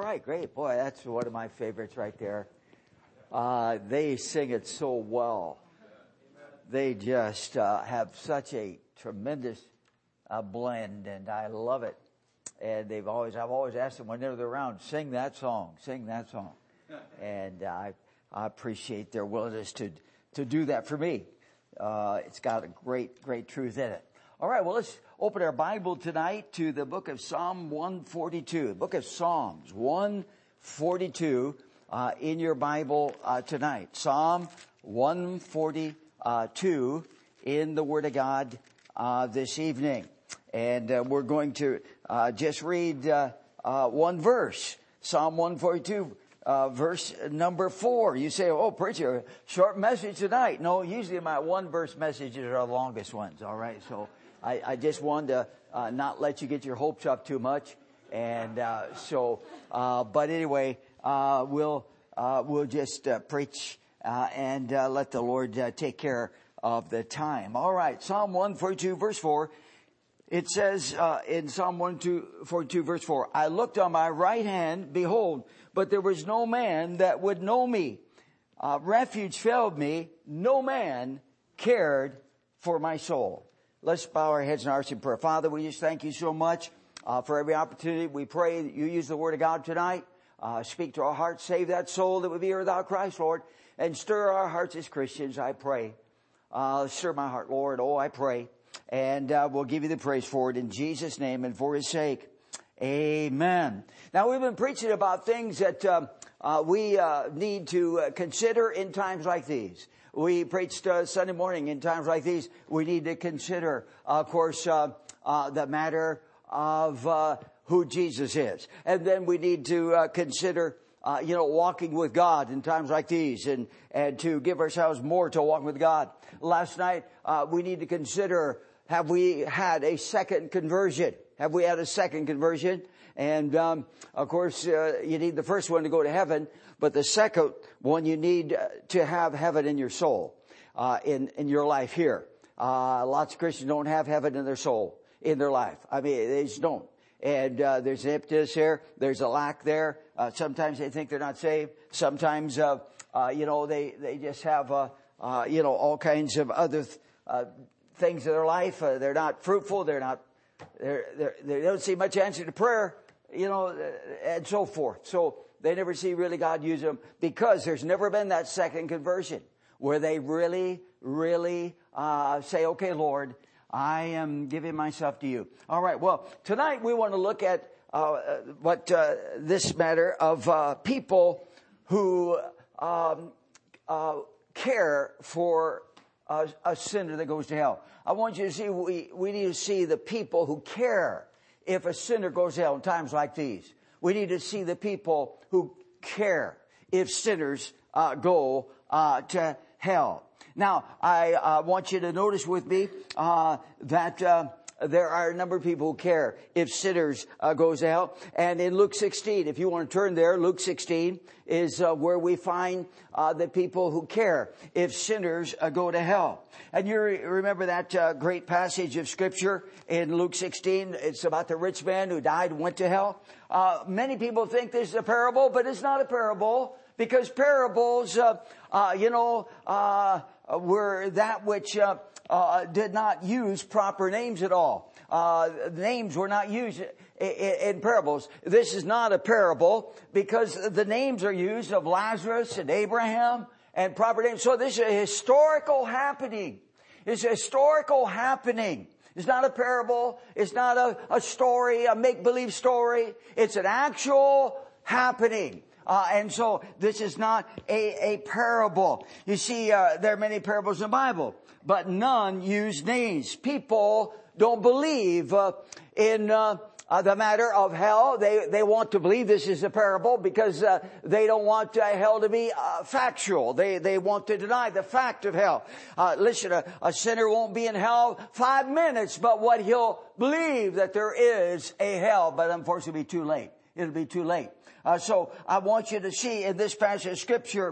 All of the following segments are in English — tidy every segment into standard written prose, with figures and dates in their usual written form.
right, great. Boy, that's one of my favorites right there. They sing it so well. They just have such a tremendous blend, and I love it. And I've always asked them whenever they're around, sing that song. And I appreciate their willingness to do that for me. It's got a great truth in it. All right, well, let's open our Bible tonight to the book of Psalm 142. The book of Psalms 142 in your Bible tonight. Psalm 142 in the Word of God this evening. And we're going to just read one verse. Psalm 142, verse number 4. You say, oh, preacher, short message tonight. No, usually my one-verse messages are the longest ones, all right? So I just wanted to not let you get your hopes up too much. And but anyway, we'll just preach and let the Lord take care of the time. All right, Psalm 142, verse 4. It says in Psalm 142, verse 4, I looked on my right hand, behold, but there was no man that would know me. Refuge failed me. No man cared for my soul. Let's bow our heads and hearts in prayer. Father, we just thank you so much for every opportunity. We pray that you use the Word of God tonight. Speak to our hearts. Save that soul that would be here without Christ, Lord. And stir our hearts as Christians, I pray. Stir my heart, Lord. Oh, I pray. And we'll give you the praise for it in Jesus' name and for His sake. Amen. Now, we've been preaching about things that we need to consider in times like these. We preached Sunday morning in times like these. We need to consider, of course, the matter of who Jesus is. And then we need to consider, walking with God in times like these and to give ourselves more to walking with God. Last night, we need to consider, have we had a second conversion? Have we had a second conversion? And, of course, you need the first one to go to heaven, but the second one, you need to have heaven in your soul, in your life here. Lots of Christians don't have heaven in their soul, in their life. I mean, they just don't. And, there's an emptiness here. There's a lack there. Sometimes they think they're not saved. Sometimes, they just have, all kinds of other, things in their life. They're not fruitful. They don't see much answer to prayer, and so forth. So they never see really God use them because there's never been that second conversion where they really, really, say, okay, Lord, I am giving myself to you. All right. Well, tonight we want to look at, this matter of, people who, care for a sinner that goes to hell. I want you to see, we need to see the people who care if a sinner goes to hell in times like these. We need to see the people who care if sinners go to hell. Now, I want you to notice with me that there are a number of people who care if sinners goes to hell. And in Luke 16, if you want to turn there, Luke 16 is where we find the people who care if sinners go to hell. And you remember that great passage of Scripture in Luke 16. It's about the rich man who died and went to hell. Many people think this is a parable, but it's not a parable because parables, were that which did not use proper names at all. Names were not used in parables. This is not a parable because the names are used of Lazarus and Abraham and proper names. So this is a historical happening. It's a historical happening. It's not a parable. It's not a story, a make-believe story. It's an actual happening. And so this is not a parable. You see, there are many parables in the Bible, but none use names. People don't believe in the matter of hell. They want to believe this is a parable because they don't want hell to be factual. They want to deny the fact of hell. Listen, a sinner won't be in hell 5 minutes, but what he'll believe that there is a hell, but unfortunately it'll be too late. It'll be too late. So I want you to see in this passage of Scripture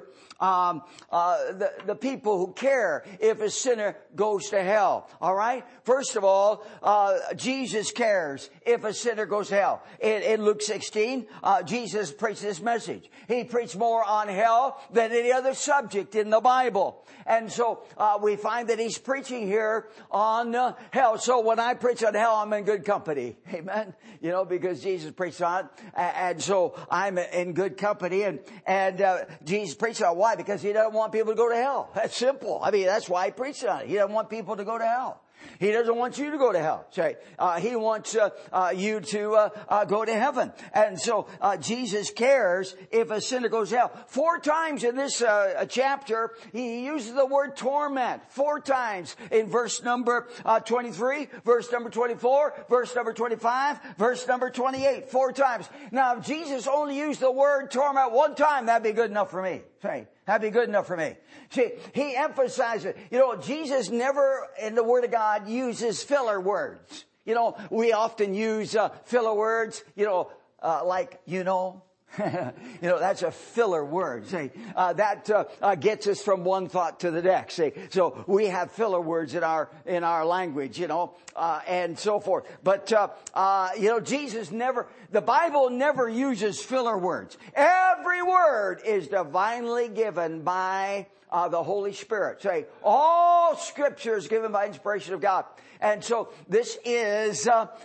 the people who care if a sinner goes to hell. All right? First of all, Jesus cares if a sinner goes to hell. In Luke 16, Jesus preached this message. He preached more on hell than any other subject in the Bible. And so we find that he's preaching here on hell. So when I preach on hell, I'm in good company. Amen? You know, because Jesus preached on it. And so I'm in good company. And Jesus preached on it. Why? Because he doesn't want people to go to hell. That's simple. I mean, that's why he preached on it. He doesn't want people to go to hell. He doesn't want you to go to hell. He wants you to go to heaven. And so Jesus cares if a sinner goes to hell. 4 times in this chapter, he uses the word torment. 4 times in verse number 23, verse number 24, verse number 25, verse number 28. 4 times. Now, if Jesus only used the word torment 1 time, that'd be good enough for me. That'd be good enough for me. See, he emphasizes, you know, Jesus never in the Word of God uses filler words. You know, we often use filler words, you know, like, you know. You know, that's a filler word. See, that gets us from one thought to the next. See, so we have filler words in our language, you know, and so forth. But you know, the Bible never uses filler words. Every word is divinely given by the Holy Spirit. Say, all Scripture is given by inspiration of God. And so this is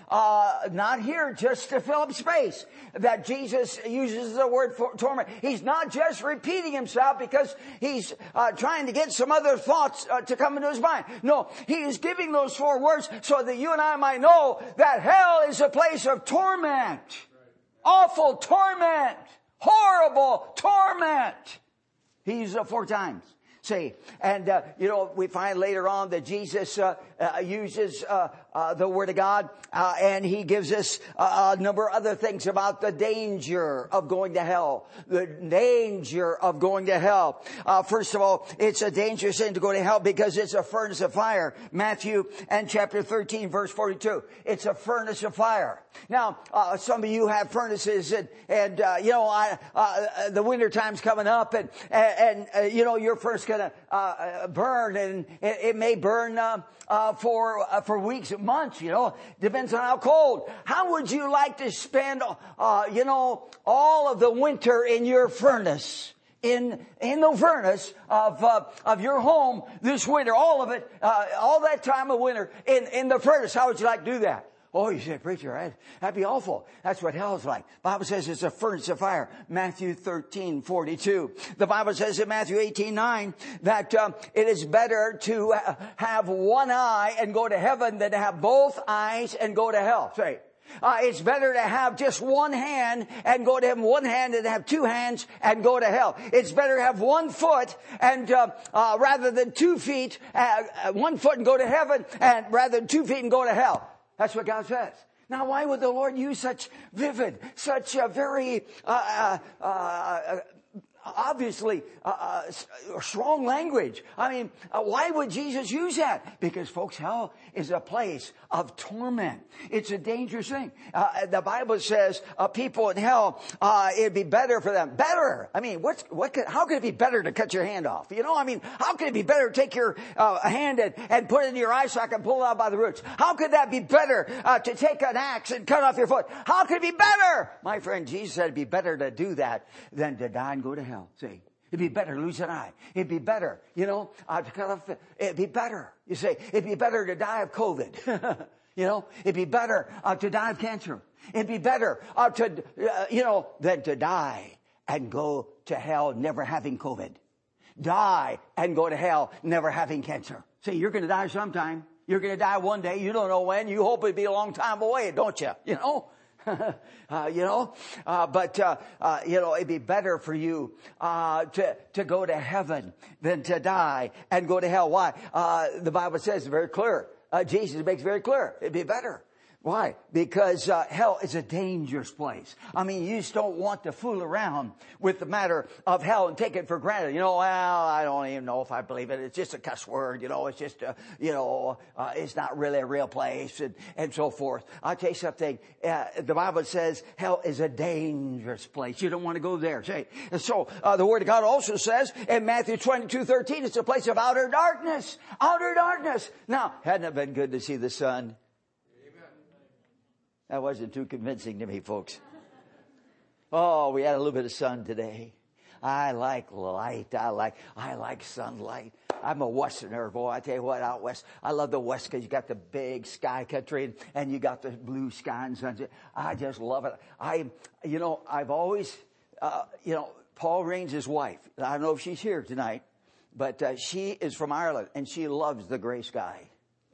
not here just to fill up space. That Jesus uses the word for torment. He's not just repeating himself because he's trying to get some other thoughts to come into his mind. No, he is giving those 4 words so that you and I might know that hell is a place of torment. Awful torment. Horrible torment. He uses it 4 times. See, and, you know, we find later on that Jesus uses the Word of God, and he gives us a number of other things about the danger of going to hell. The danger of going to hell. First of all, it's a dangerous thing to go to hell because it's a furnace of fire. Matthew and chapter 13, verse 42. It's a furnace of fire. Now, some of you have furnaces, and you know, the winter time's coming up, and you know, your furnace going to burn, and it may burn for weeks, months. You know, depends on how cold. How would you like to spend, you know, all of the winter in your furnace? In the furnace of your home this winter, all of it, all that time of winter in the furnace. How would you like to do that? Oh, you say, preacher, that'd be awful. That's what hell's like. The Bible says it's a furnace of fire. Matthew 13:42. The Bible says in Matthew 18:9 that it is better to have one eye and go to heaven than to have both eyes and go to hell. Say, it's better to have just one hand and go to heaven, one hand, than to have 2 hands and go to hell. It's better to have 1 foot and rather than 2 feet, 1 foot and go to heaven, and rather than 2 feet and go to hell. That's what God says. Now, why would the Lord use such vivid, such a very obviously strong language? I mean, why would Jesus use that? Because, folks, hell is a place of torment. It's a dangerous thing. The Bible says people in hell, it'd be better for them. Better. I mean, how could it be better to cut your hand off? You know, I mean, how could it be better to take your hand and put it in your eye socket and pull it out by the roots? How could that be better to take an axe and cut off your foot? How could it be better? My friend, Jesus said it'd be better to do that than to die and go to hell. See? It'd be better to lose an eye. It'd be better, you know, to cut off. It'd be better. You say, it'd be better to die of COVID. You know, it'd be better to die of cancer. It'd be better you know, than to die and go to hell never having COVID. Die and go to hell never having cancer. See, you're going to die sometime. You're going to die one day. You don't know when. You hope it'd be a long time away, don't you? You know? You know, but you know, it'd be better for you to go to heaven than to die and go to hell. Why? The Bible says very clear. Jesus makes very clear. It'd be better. Why? Because hell is a dangerous place. I mean, you just don't want to fool around with the matter of hell and take it for granted. You know, well, I don't even know if I believe it. It's just a cuss word. You know, it's just, it's not really a real place and so forth. I'll tell you something. The Bible says hell is a dangerous place. You don't want to go there. And so the Word of God also says in Matthew 22:13, it's a place of outer darkness. Outer darkness. Now, hadn't it been good to see the sun? That wasn't too convincing to me, folks. Oh, we had a little bit of sun today. I like light. I like sunlight. I'm a Westerner, boy. I tell you what, out west, I love the West because you got the big sky country and you got the blue sky and sunset. I just love it. I've always, Paul Raines' wife. I don't know if she's here tonight, but she is from Ireland and she loves the gray sky.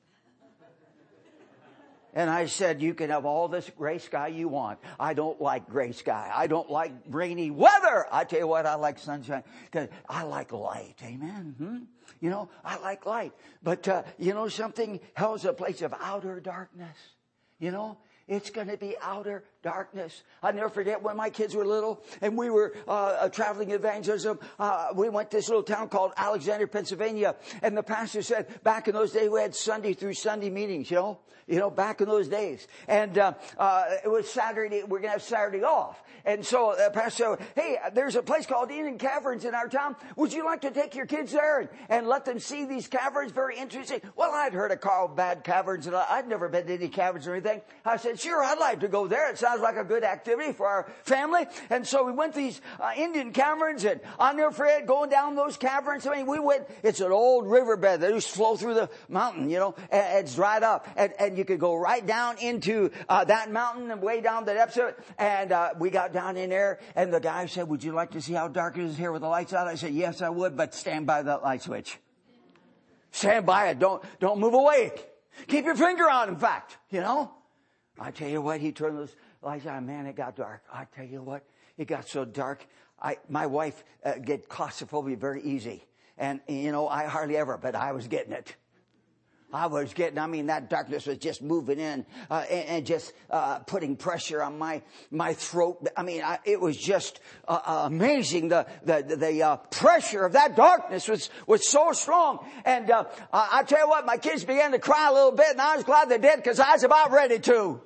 And I said, you can have all this gray sky you want. I don't like gray sky. I don't like rainy weather. I tell you what, I like sunshine because I like light. Amen. I like light. But, something, hell is a place of outer darkness. It's going to be outer darkness. I'll never forget when my kids were little and we were traveling evangelism. We went to this little town called Alexandria, Pennsylvania. And the pastor said, back in those days, we had Sunday through Sunday meetings, back in those days. And it was Saturday. We're going to have Saturday off. And so the pastor said, hey, there's a place called Indian Caverns in our town. Would you like to take your kids there and let them see these caverns? Very interesting. Well, I'd heard of Carlsbad Caverns and I'd never been to any caverns or anything. I said, sure, I'd like to go there. It sounds like a good activity for our family. And so we went to these Indian caverns, and I'll never forget going down those caverns. I mean, we went, it's an old riverbed that just flow through the mountain, and it's dried up. And you could go right down into that mountain and way down the depths of it. And we got down in there, and the guy said, would you like to see how dark it is here with the lights out? I said, yes, I would, but stand by that light switch. Stand by it. Don't move away. Keep your finger on, in fact, I tell you what, he turned those lights on. Man, it got dark. I tell you what, it got so dark. My wife get claustrophobia very easy. And, I hardly ever, but I was getting it. That darkness was just moving in and just putting pressure on my throat. It was just amazing. The pressure of that darkness was so strong. And I tell you what, my kids began to cry a little bit, and I was glad they did because I was about ready to.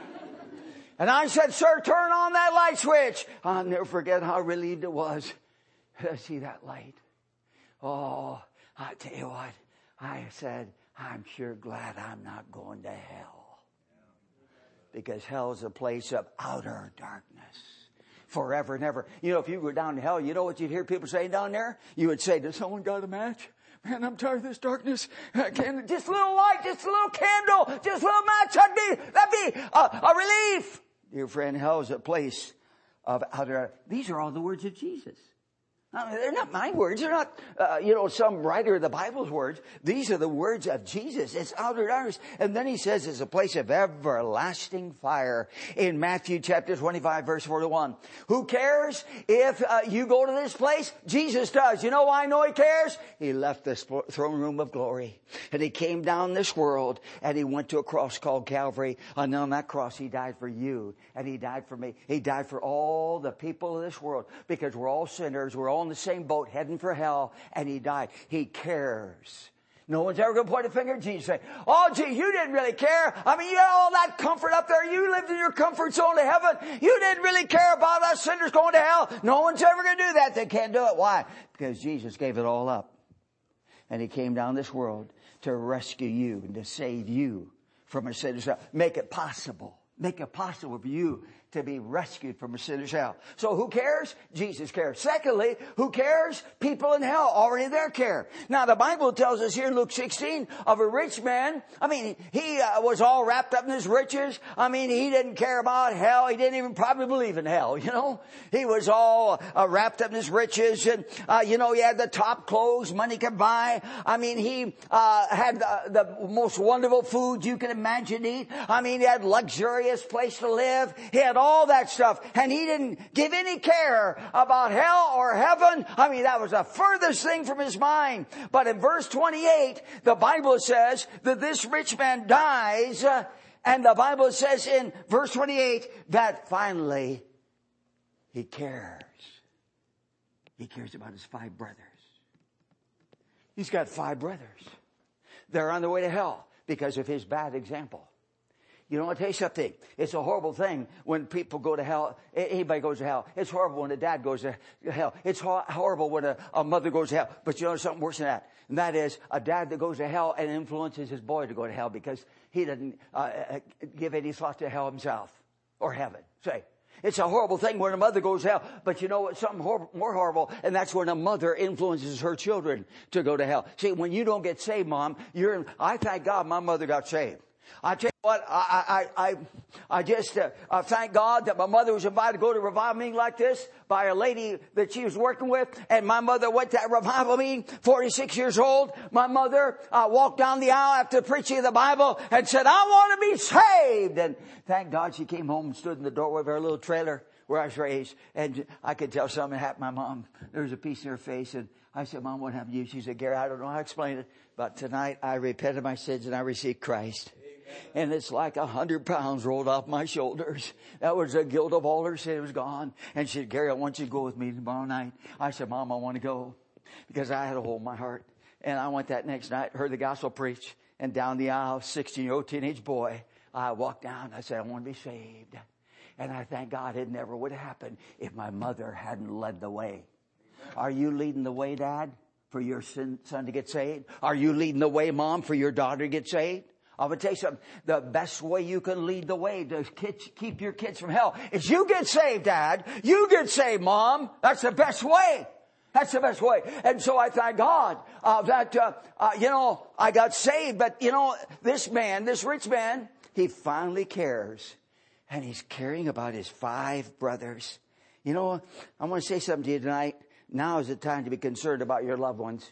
And I said, sir, turn on that light switch. I'll never forget how relieved it was to see that light. Oh, I tell you what, I said, I'm sure glad I'm not going to hell. Because hell is a place of outer darkness. Forever and ever. If you go down to hell, you know what you'd hear people saying down there? You would say, does someone got a match? Man, I'm tired of this darkness. Just a little light, just a little candle, just a little match. That'd be a relief. Dear friend, hell is a place of outer. These are all the words of Jesus. They're not my words. They're not, some writer of the Bible's words. These are the words of Jesus. It's outer darkness. And then he says it's a place of everlasting fire in Matthew chapter 25, verse 41. Who cares if you go to this place? Jesus does. You know why I know he cares? He left this throne room of glory and he came down this world and he went to a cross called Calvary. And on that cross, he died for you and he died for me. He died for all the people of this world because we're all sinners. We're all in the same boat heading for hell, and he died. He cares. No one's ever going to point a finger at Jesus and say, oh, gee, you didn't really care. You had all that comfort up there. You lived in your comfort zone to heaven. You didn't really care about us sinners going to hell. No one's ever going to do that. They can't do it. Why? Because Jesus gave it all up. And he came down this world to rescue you and to save you from a sinner's hell. Make it possible. Make it possible for you to be rescued from a sinner's hell. So who cares? Jesus cares. Secondly, who cares? People in hell already there care. Now the Bible tells us here in Luke 16 of a rich man. He was all wrapped up in his riches. He didn't care about hell. He didn't even probably believe in hell, He was all wrapped up in his riches and, he had the top clothes money could buy. He had the most wonderful food you can imagine eat. He had luxurious place to live. He had all that stuff. And he didn't give any care about hell or heaven. That was the furthest thing from his mind. But in verse 28, the Bible says that this rich man dies And the Bible says in verse 28 that finally he cares. He cares about his 5 brothers. He's got 5 brothers. They're on their way to hell because of his bad example. You know, I'll tell you something. It's a horrible thing when people go to hell. Anybody goes to hell. It's horrible when a dad goes to hell. It's horrible when a mother goes to hell. But you know something worse than that? And that is a dad that goes to hell and influences his boy to go to hell because he doesn't give any thought to hell himself or heaven. Say. It's a horrible thing when a mother goes to hell. But you know what? Something more horrible. And that's when a mother influences her children to go to hell. See, when you don't get saved, Mom, I thank God my mother got saved. I tell you what, I just thank God that my mother was invited to go to a revival meeting like this by a lady that she was working with. And my mother went to that revival meeting, 46 years old. My mother walked down the aisle after preaching the Bible and said, I want to be saved. And thank God she came home and stood in the doorway of our little trailer where I was raised. And I could tell something happened to my mom. There was a piece in her face. And I said, Mom, what happened to you? She said, Gary, I don't know how to explain it. But tonight I repented of my sins and I received Christ. And it's like 100 pounds rolled off my shoulders. That was the guilt of all her sin was gone. And she said, Gary, I want you to go with me tomorrow night. I said, Mom, I want to go. Because I had a hole in my heart. And I went that next night, heard the gospel preached. And down the aisle, 16-year-old teenage boy, I walked down. I said, I want to be saved. And I thank God it never would have happened if my mother hadn't led the way. Are you leading the way, Dad, for your son to get saved? Are you leading the way, Mom, for your daughter to get saved? I'm going to tell you something. The best way you can lead the way to keep your kids from hell is you get saved, Dad. You get saved, Mom. That's the best way. That's the best way. And so I thank God that I got saved. But, this rich man, he finally cares. And he's caring about his 5 brothers. I want to say something to you tonight. Now is the time to be concerned about your loved ones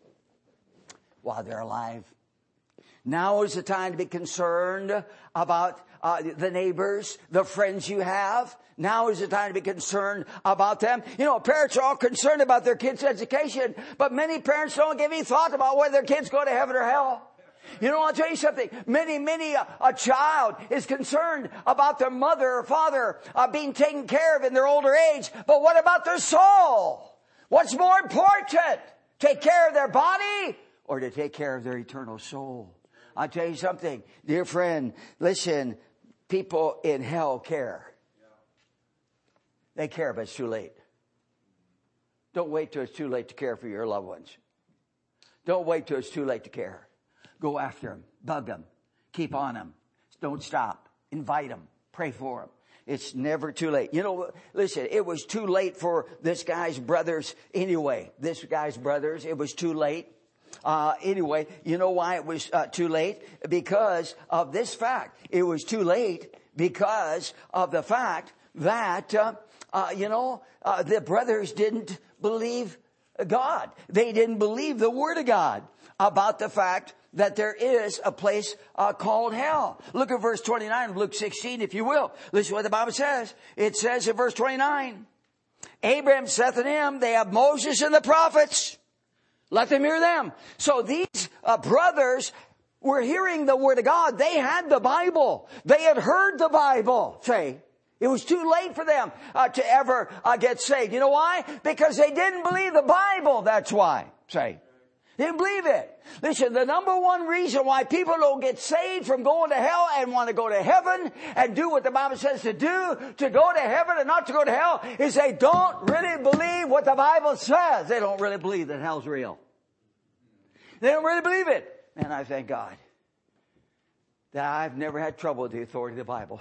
while they're alive. Now is the time to be concerned about the neighbors, the friends you have. Now is the time to be concerned about them. Parents are all concerned about their kids' education, but many parents don't give any thought about whether their kids go to heaven or hell. I'll tell you something. Many a child is concerned about their mother or father being taken care of in their older age, but what about their soul? What's more important? Take care of their body or to take care of their eternal soul? I'll tell you something, dear friend, listen, people in hell care. They care, but it's too late. Don't wait till it's too late to care for your loved ones. Don't wait till it's too late to care. Go after them, bug them, keep on them. Don't stop. Invite them, pray for them. It's never too late. Listen, it was too late for this guy's brothers anyway. It was too late. Anyway, you know why it was too late? Because of this fact. It was too late because of the fact that, the brothers didn't believe God. They didn't believe the Word of God about the fact that there is a place called hell. Look at verse 29 of Luke 16, if you will. Listen to what the Bible says. It says in verse 29, Abraham saith unto him, they have Moses and the prophets. Let them hear them. So these brothers were hearing the Word of God. They had the Bible. They had heard the Bible. Say, it was too late for them to ever get saved. You know why? Because they didn't believe the Bible. That's why. Say, they didn't believe it. Listen, the number one reason why people don't get saved from going to hell and want to go to heaven and do what the Bible says to do, to go to heaven and not to go to hell, is they don't really believe what the Bible says. They don't really believe that hell's real. They don't really believe it. And I thank God that I've never had trouble with the authority of the Bible.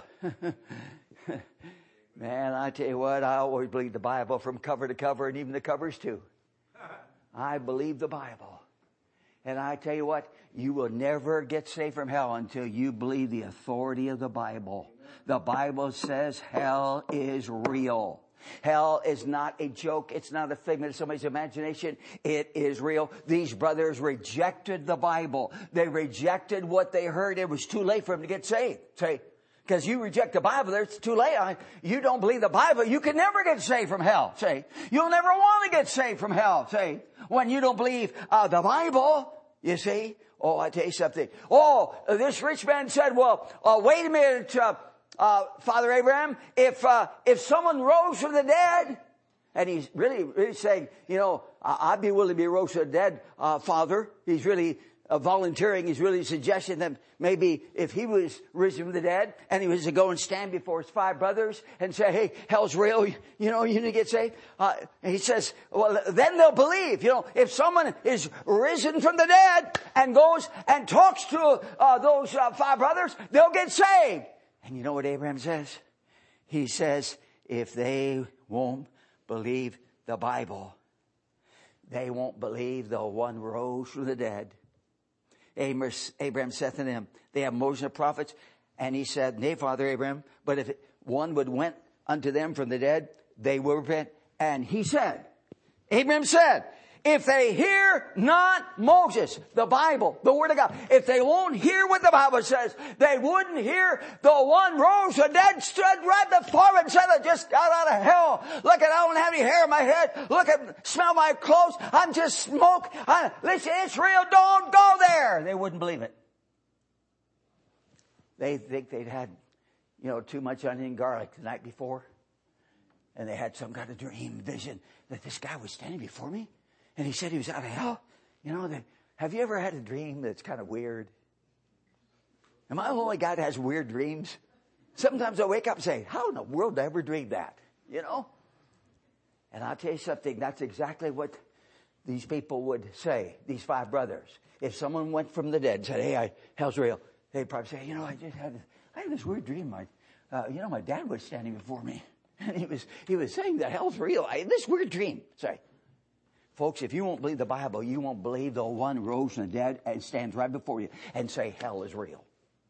Man, I tell you what, I always believe the Bible from cover to cover and even the covers too. I believe the Bible. And I tell you what, you will never get saved from hell until you believe the authority of the Bible. The Bible says hell is real. Hell is not a joke. It's not a figment of somebody's imagination. It is real. These brothers rejected the Bible. They rejected what they heard. It was too late for them to get saved. Say, because you reject the Bible, it's too late. You don't believe the Bible, you can never get saved from hell. Say, you'll never want to get saved from hell. Say, when you don't believe the Bible. You see? Oh, I tell you something. Oh, this rich man said, well, wait a minute, Father Abraham, if someone rose from the dead, and he's really saying, you know, I'd be willing to be rose from the dead, Father. He's really volunteering. He's really suggesting that maybe if he was risen from the dead and he was to go and stand before his 5 brothers and say, hey, hell's real, you know, you need to get saved. He says, well, then they'll believe. You know, if someone is risen from the dead and goes and talks to those 5 brothers, they'll get saved. And you know what Abraham says? He says, if they won't believe the Bible, they won't believe the one rose from the dead. Abraham said to them, they have Moses and the prophets. And he said, nay, Father Abraham, but if one would went unto them from the dead, they will repent. And he said, Abraham said, if they hear not Moses, the Bible, the Word of God, if they won't hear what the Bible says, they wouldn't hear the one rose from the dead, stood right before him and said, I just got out of hell. Look at, I don't have any hair in my head. Look at, smell my clothes. I'm just smoke. Listen, it's real. Don't go there. They wouldn't believe it. They think they'd had, you know, too much onion and garlic the night before. And they had some kind of dream, vision that this guy was standing before me. And he said he was out of hell. You know, have you ever had a dream that's kind of weird? Am I the only guy that has weird dreams? Sometimes I wake up and say, how in the world did I ever dream that? You know? And I'll tell you something, that's exactly what these people would say, these 5 brothers. If someone went from the dead and said, hey, hell's real, they'd probably say, you know, I had this weird dream. You know, my dad was standing before me. And he was saying that hell's real. I had this weird dream. Say, folks, if you won't believe the Bible, you won't believe the one rose from the dead and stands right before you and say hell is real.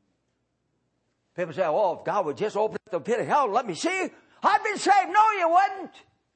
People say, oh, if God would just open up the pit of hell and let me see, I've been saved. No, you wouldn't.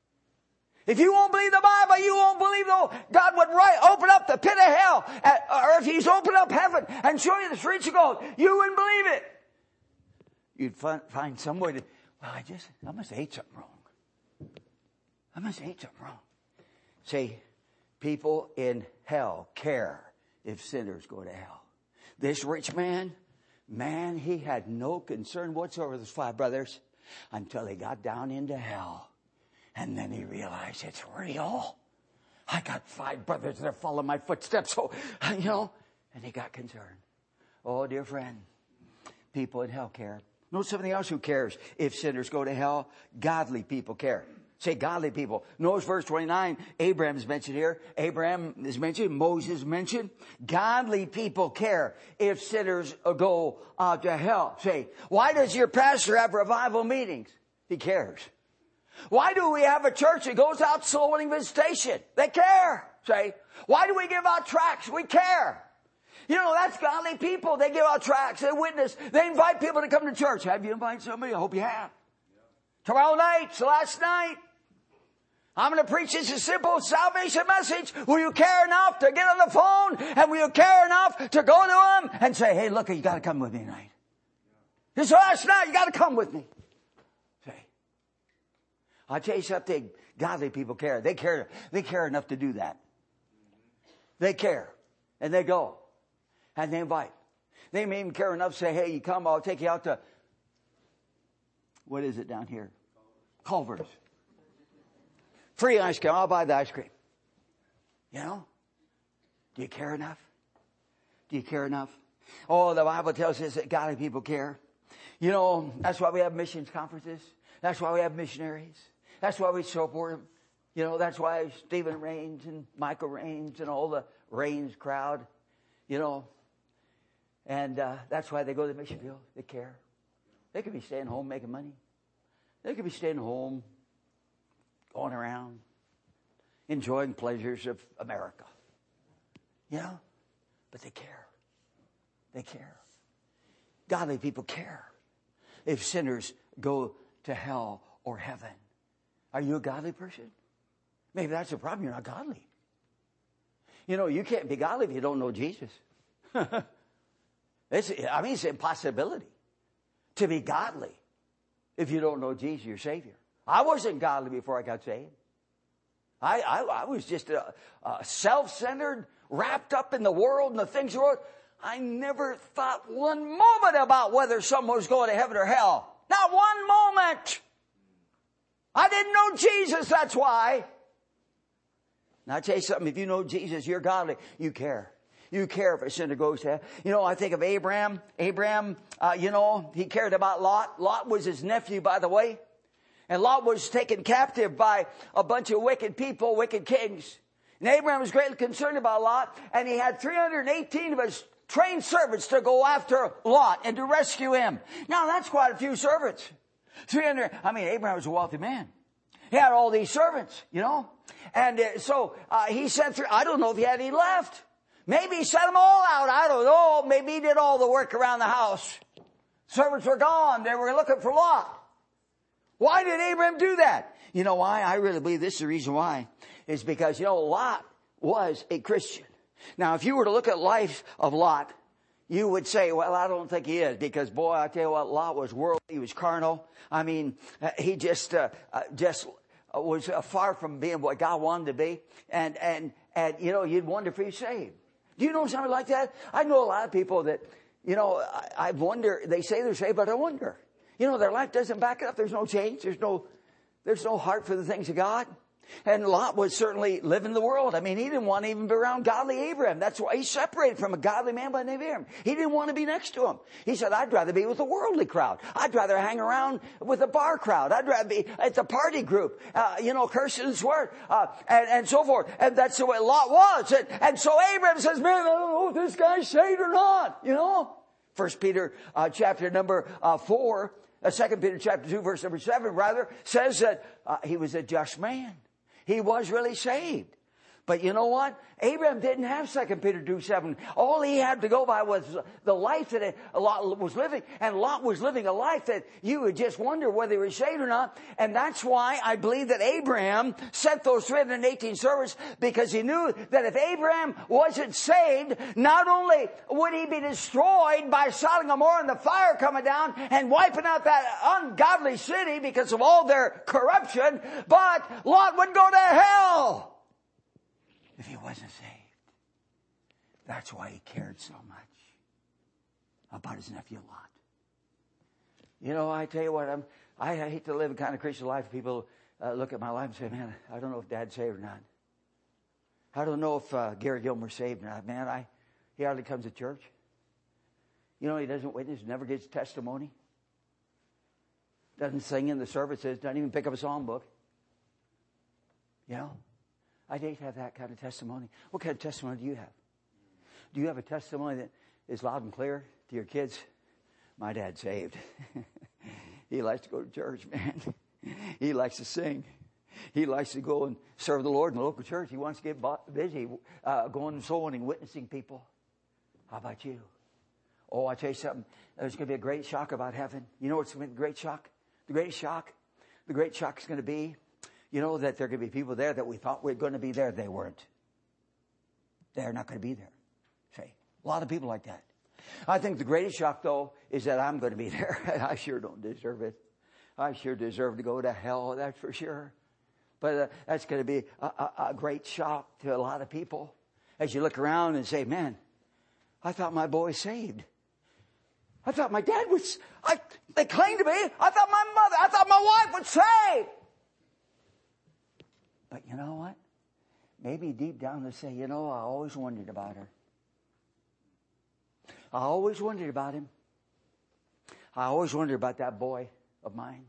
If you won't believe the Bible, you won't believe God would open up the pit of hell. Or if he's opened up heaven and show you the streets of gold, you wouldn't believe it. You'd find some way to, well, I must have ate something wrong. I must have ate something wrong. See, people in hell care if sinners go to hell. This rich man, he had no concern whatsoever with his 5 brothers until he got down into hell. And then he realized it's real. I got 5 brothers that are following my footsteps. So, you know, and he got concerned. Oh, dear friend, people in hell care. Know something else who cares if sinners go to hell? Godly people care. Say godly people. Notice verse 29. Abraham is mentioned here. Abraham is mentioned. Moses is mentioned. Godly people care if sinners go to hell. Say, why does your pastor have revival meetings? He cares. Why do we have a church that goes out soul winning visitation? They care. Say, why do we give out tracts? We care. You know, that's godly people. They give out tracts. They witness. They invite people to come to church. Have you invited somebody? I hope you have. Tomorrow night, it's the last night. I'm going to preach this a simple salvation message. Will you care enough to get on the phone? And will you care enough to go to them and say, hey, look, you got to come with me tonight. This is the last night. You got to come with me. Say, I'll tell you something. Godly people care. They care enough to do that. They care. And they go. And they invite. They may even care enough to say, hey, you come, I'll take you out to, what is it down here? Culver's. Free ice cream. I'll buy the ice cream. You know? Do you care enough? Do you care enough? Oh, the Bible tells us that godly people care. You know, that's why we have missions conferences. That's why we have missionaries. That's why we support them. You know, that's why Stephen Rains and Michael Rains and all the Rains crowd, you know. And that's why they go to the mission field. They care. They could be staying home making money. They could be staying home, going around, enjoying pleasures of America. You know? But they care. They care. Godly people care if sinners go to hell or heaven. Are you a godly person? Maybe that's the problem. You're not godly. You know, you can't be godly if you don't know Jesus. It's an impossibility to be godly if you don't know Jesus, your Savior. I wasn't godly before I got saved. I was just a self-centered, wrapped up in the world and the things of the world. I never thought one moment about whether someone was going to heaven or hell. Not one moment. I didn't know Jesus, that's why. Now I tell you something, if you know Jesus, you're godly, you care. You care if a sinner goes to hell. You know, I think of Abraham. Abraham, he cared about Lot. Lot was his nephew, by the way. And Lot was taken captive by a bunch of wicked people, wicked kings. And Abraham was greatly concerned about Lot. And he had 318 of his trained servants to go after Lot and to rescue him. Now that's quite a few servants. Abraham was a wealthy man. He had all these servants, And so he sent I don't know if he had any left. Maybe he sent them all out. I don't know. Maybe he did all the work around the house. Servants were gone. They were looking for Lot. Why did Abraham do that? You know why? I really believe this is the reason why. Is because, Lot was a Christian. Now, if you were to look at life of Lot, you would say, well, I don't think he is. Because, boy, I tell you what, Lot was worldly. He was carnal. I mean, he just was far from being what God wanted to be. And you'd wonder if he's saved. Do you know somebody like that? I know a lot of people that, I wonder, they say they're saved, but I wonder. Their life doesn't back it up. There's no change. There's no heart for the things of God. And Lot was certainly living the world. I mean, he didn't want to even be around godly Abraham. That's why he separated from a godly man by the name of Abraham. He didn't want to be next to him. He said, I'd rather be with the worldly crowd. I'd rather hang around with the bar crowd. I'd rather be at the party group, cursing and swearing, and so forth. And that's the way Lot was. And so Abraham says, man, I don't know if this guy's saved or not, First Peter, chapter number 4, 2 Peter chapter 2, verse number 7, says that he was a just man. He was really saved. But you know what? Abraham didn't have 2 Peter 2:7. All he had to go by was the life that Lot was living. And Lot was living a life that you would just wonder whether he was saved or not. And that's why I believe that Abraham sent those 318 servants, because he knew that if Abraham wasn't saved, not only would he be destroyed by Sodom and Gomorrah and the fire coming down and wiping out that ungodly city because of all their corruption, but Lot would go to hell if he wasn't saved. That's why he cared so much about his nephew Lot. I tell you what, I hate to live a kind of Christian life. People look at my life and say, man, I don't know if Dad's saved or not. I don't know if Gary Gilmore's saved or not. Man, he hardly comes to church. He doesn't witness, never gets testimony. Doesn't sing in the services, doesn't even pick up a psalm book. I'd hate to have that kind of testimony. What kind of testimony do you have? Do you have a testimony that is loud and clear to your kids? My dad's saved. He likes to go to church, man. He likes to sing. He likes to go and serve the Lord in the local church. He wants to get busy going and soul winning, witnessing people. How about you? Oh, I tell you something. There's going to be a great shock about heaven. You know what's going to be the great shock? The great shock? The great shock is going to be, that there are going to be people there that we thought were going to be there. They weren't. They're not going to be there. Say, a lot of people like that. I think the greatest shock, though, is that I'm going to be there. I sure don't deserve it. I sure deserve to go to hell, that's for sure. But that's going to be a great shock to a lot of people as you look around and say, man, I thought my boy's saved. I thought my dad was, they claimed to be. I thought my wife was saved. But you know what? Maybe deep down they say, I always wondered about her. I always wondered about him. I always wondered about that boy of mine.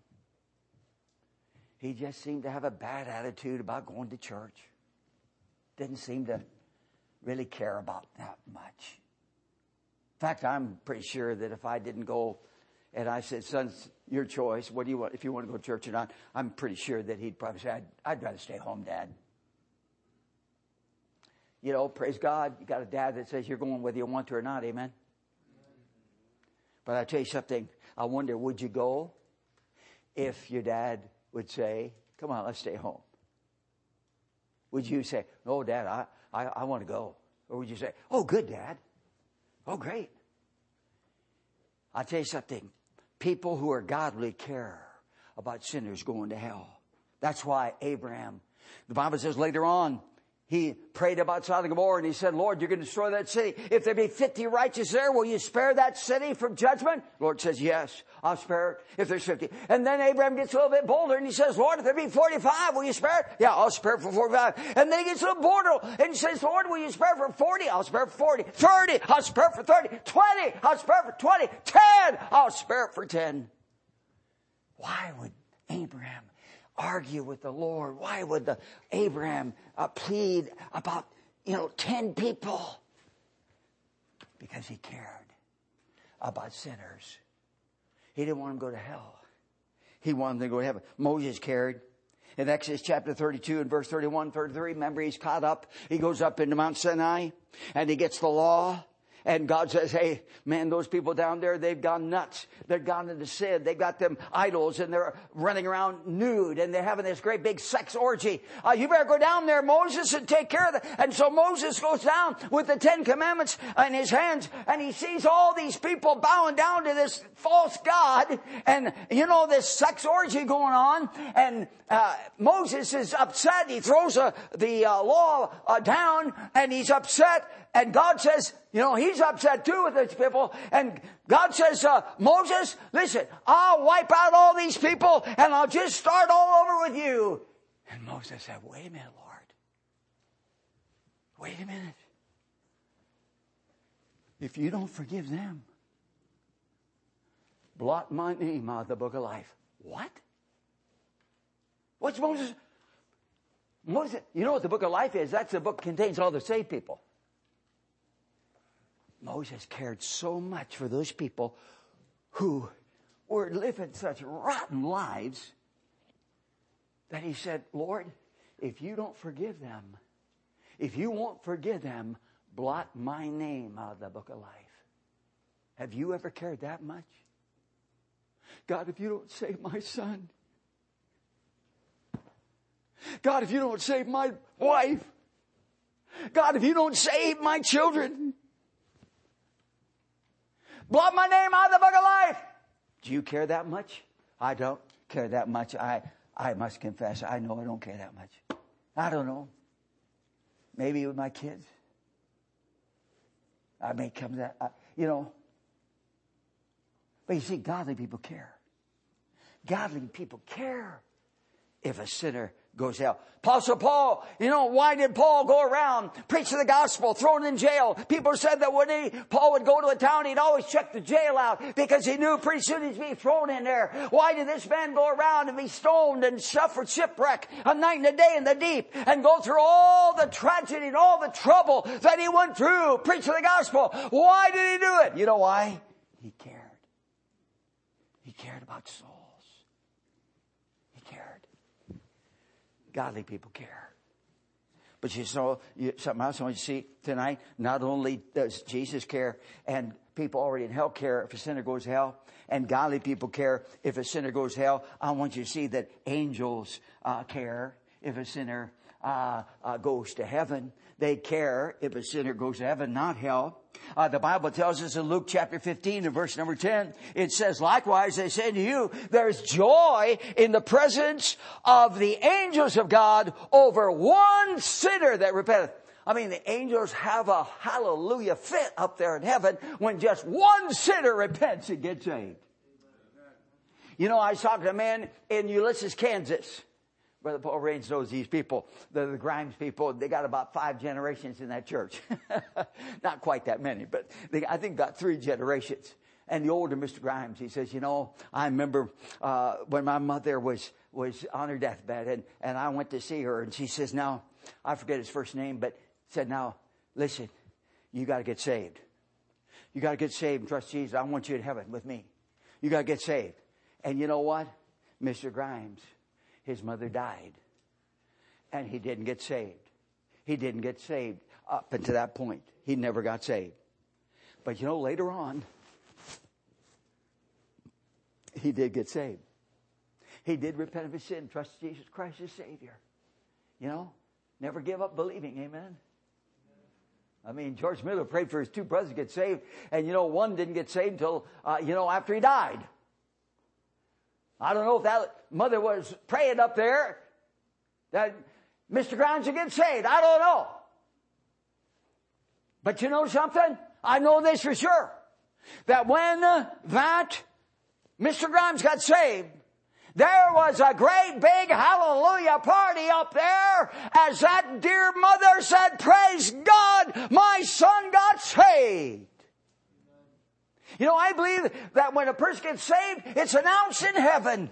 He just seemed to have a bad attitude about going to church. Didn't seem to really care about that much. In fact, I'm pretty sure that if I didn't go and I said, son, your choice. What do you want? If you want to go to church or not, I'm pretty sure that he'd probably say, I'd rather stay home, Dad. Praise God. You got a dad that says you're going whether you want to or not. Amen. But I tell you something. I wonder, would you go if your dad would say, come on, let's stay home? Would you say, no, Dad, I want to go? Or would you say, oh, good, Dad. Oh, great. I'll tell you something. People who are godly care about sinners going to hell. That's why Abraham The Bible says later on, he prayed about Sodom and Gomorrah and he said, Lord, you're going to destroy that city. If there be 50 righteous there, will you spare that city from judgment? Lord says, yes, I'll spare it if there's 50. And then Abraham gets a little bit bolder and he says, Lord, if there be 45, will you spare it? Yeah, I'll spare it for 45. And then he gets a little bolder and he says, Lord, will you spare it for 40? I'll spare it for 40. 30, I'll spare it for 30. 20, I'll spare it for 20. 10, I'll spare it for 10. Why would Abraham argue with the Lord? Why would Abraham plead about, 10 people? Because he cared about sinners. He didn't want them to go to hell. He wanted them to go to heaven. Moses cared. In Exodus chapter 32 and verse 31, 33, remember he's caught up. He goes up into Mount Sinai and he gets the law. And God says, hey, man, those people down there, they've gone nuts. They've gone into sin. They've got them idols and they're running around nude and they're having this great big sex orgy. You better go down there, Moses, and take care of that. And so Moses goes down with the 10 Commandments in his hands and he sees all these people bowing down to this false god and, this sex orgy going on. And Moses is upset. He throws the law down and he's upset. And God says, he's upset too with these people. And God says, Moses, listen, I'll wipe out all these people and I'll just start all over with you. And Moses said, wait a minute, Lord. Wait a minute. If you don't forgive them, blot my name out of the book of life. What? What's Moses? Moses, you know what the book of life is? That's the book that contains all the saved people. Moses cared so much for those people who were living such rotten lives that he said, Lord, if you don't forgive them, if you won't forgive them, blot my name out of the book of life. Have you ever cared that much? God, if you don't save my son, God, if you don't save my wife, God, if you don't save my children, blot my name out of the book of life. Do you care that much? I don't care that much. I must confess, I know I don't care that much. I don't know. Maybe with my kids. I may come to that, But you see, godly people care. Godly people care if a sinner goes to hell. Apostle Paul, why did Paul go around preaching the gospel, thrown in jail? People said that when Paul would go to a town, he'd always check the jail out because he knew pretty soon he'd be thrown in there. Why did this man go around and be stoned and suffer shipwreck a night and a day in the deep and go through all the tragedy and all the trouble that he went through preaching the gospel? Why did he do it? You know why? He cared. He cared about souls. Godly people care. But something else I want you to see tonight. Not only does Jesus care and people already in hell care if a sinner goes to hell, and godly people care if a sinner goes to hell, I want you to see that angels care if a sinner goes to heaven. They care if a sinner goes to heaven, not hell. The Bible tells us in Luke chapter 15 and verse number 10, it says, likewise, I say to you, there's joy in the presence of the angels of God over one sinner that repenteth. I mean, the angels have a hallelujah fit up there in heaven when just one sinner repents and gets saved. I was talking to a man in Ulysses, Kansas. Brother Paul Raines knows these people, the Grimes people. They got about 5 generations in that church. Not quite that many, but I think about 3 generations. And the older Mr. Grimes, he says, I remember when my mother was on her deathbed and I went to see her and she says, now, I forget his first name, but said, now, listen, you got to get saved. You got to get saved and trust Jesus. I want you in heaven with me. You got to get saved. And you know what? Mr. Grimes, his mother died, and he didn't get saved. He didn't get saved up until that point. He never got saved. But later on, he did get saved. He did repent of his sin, trust Jesus Christ as Savior. Never give up believing, amen? I mean, George Miller prayed for his 2 brothers to get saved, and one didn't get saved until, after he died. I don't know if that mother was praying up there that Mr. Grimes will get saved. I don't know. But you know something? I know this for sure. That when that Mr. Grimes got saved, there was a great big hallelujah party up there as that dear mother said, praise God, my son got saved. You know, I believe that when a person gets saved, it's announced in heaven.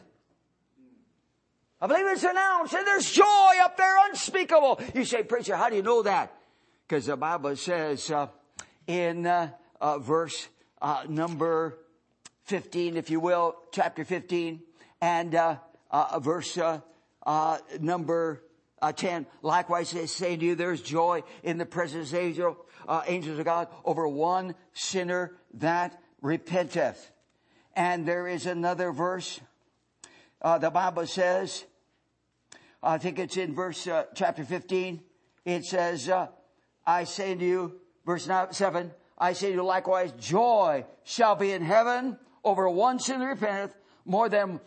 I believe it's announced, and there's joy up there unspeakable. You say, preacher, how do you know that? Because the Bible says in verse number 15, if you will, chapter 15, and verse number 10. Likewise, I say to you, there's joy in the presence of angels of God over one sinner that repenteth. And there is another verse. The Bible says, I think it's in verse chapter 15. It says, I say to you, verse 7, I say to you likewise, joy shall be in heaven over one sinner repenteth, more than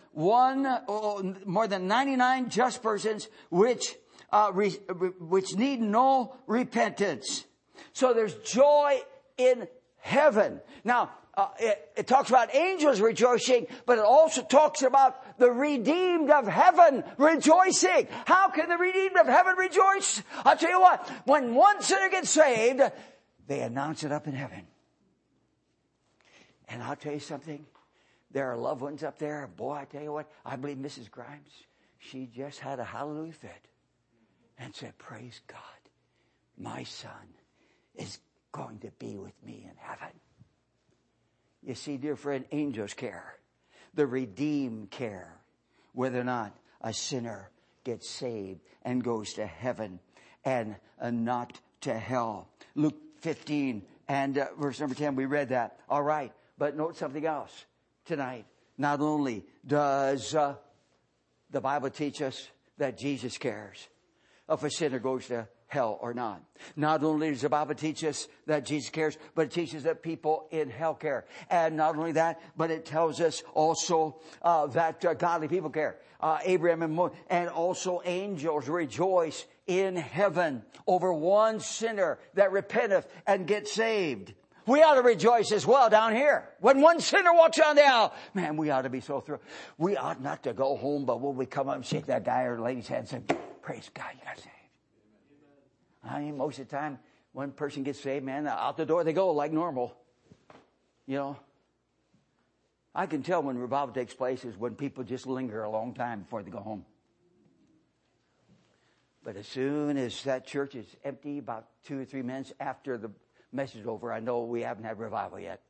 99 just persons which need no repentance. So there's joy in heaven. Now, it talks about angels rejoicing, but it also talks about the redeemed of heaven rejoicing. How can the redeemed of heaven rejoice? I'll tell you what, when one sinner gets saved, they announce it up in heaven. And I'll tell you something, there are loved ones up there. Boy, I tell you what, I believe Mrs. Grimes, she just had a hallelujah fit and said, praise God, my son is going to be with me in heaven. You see, dear friend, angels care. The redeemed care whether or not a sinner gets saved and goes to heaven and not to hell. Luke 15 and verse number 10, we read that. All right, but note something else tonight. Not only does the Bible teach us that Jesus cares if a sinner goes to hell or not. Not only does the Bible teach us that Jesus cares, but it teaches that people in hell care. And not only that, but it tells us also that godly people care. Abraham and also angels rejoice in heaven over one sinner that repenteth and gets saved. We ought to rejoice as well down here. When one sinner walks down the aisle, man, we ought to be so thrilled. We ought not to go home, but when we come up and shake that guy or lady's hand and say, praise God, you got saved. I mean, most of the time, one person gets saved, man, out the door they go like normal. You know, I can tell when revival takes place is when people just linger a long time before they go home. But as soon as that church is empty, about 2 or 3 minutes after the message is over, I know we haven't had revival yet.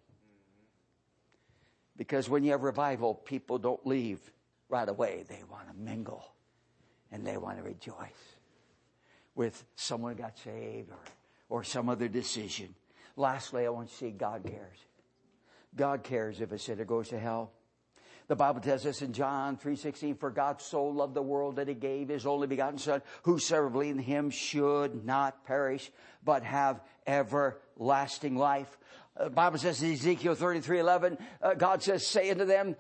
Because when you have revival, people don't leave right away. They want to mingle and they want to rejoice with someone who got saved or some other decision. Lastly, I want to see God cares. God cares if a sinner goes to hell. The Bible tells us in John 3:16, for God so loved the world that he gave his only begotten Son, whosoever believes in him should not perish, but have everlasting life. The Bible says in Ezekiel 33:11, God says, say to them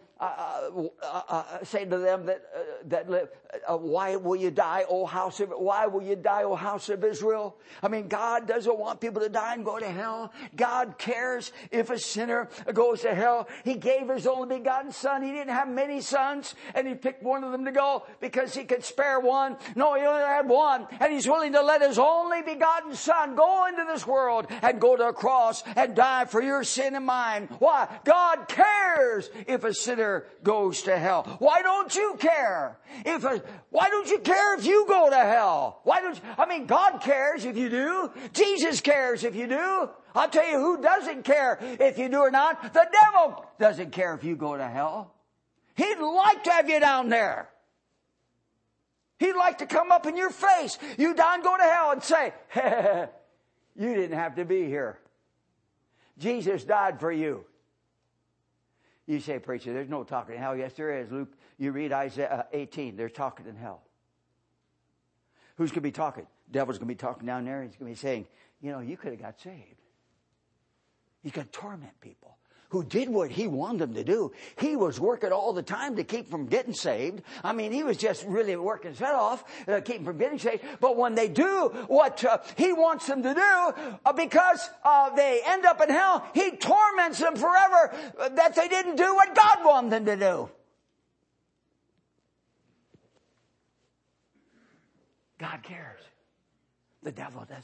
that live, why will you die, O house of Israel? I mean, God doesn't want people to die and go to hell. God cares if a sinner goes to hell. He gave his only begotten Son. He didn't have many sons, and he picked one of them to go because he could spare one. No, he only had one, and he's willing to let his only begotten Son go into this world and go to a cross and die for your sin and mine. Why? God cares if a sinner goes to hell. Why don't you care? Why don't you care if you go to hell? God cares if you do. Jesus cares if you do. I'll tell you who doesn't care if you do or not. The devil doesn't care if you go to hell. He'd like to have you down there. He'd like to come up in your face. You die and go to hell and say, you didn't have to be here. Jesus died for you. You say, preacher, there's no talking in hell. Yes, there is. Luke, you read Isaiah 18. There's talking in hell. Who's going to be talking? Devil's going to be talking down there. He's going to be saying, you could have got saved. He's going to torment people. who did what he wanted them to do. He was working all the time to keep from getting saved. I mean, he was just really working his head off to keep from getting saved. But when they do what he wants them to do, because they end up in hell, he torments them forever that they didn't do what God wanted them to do. God cares. The devil doesn't.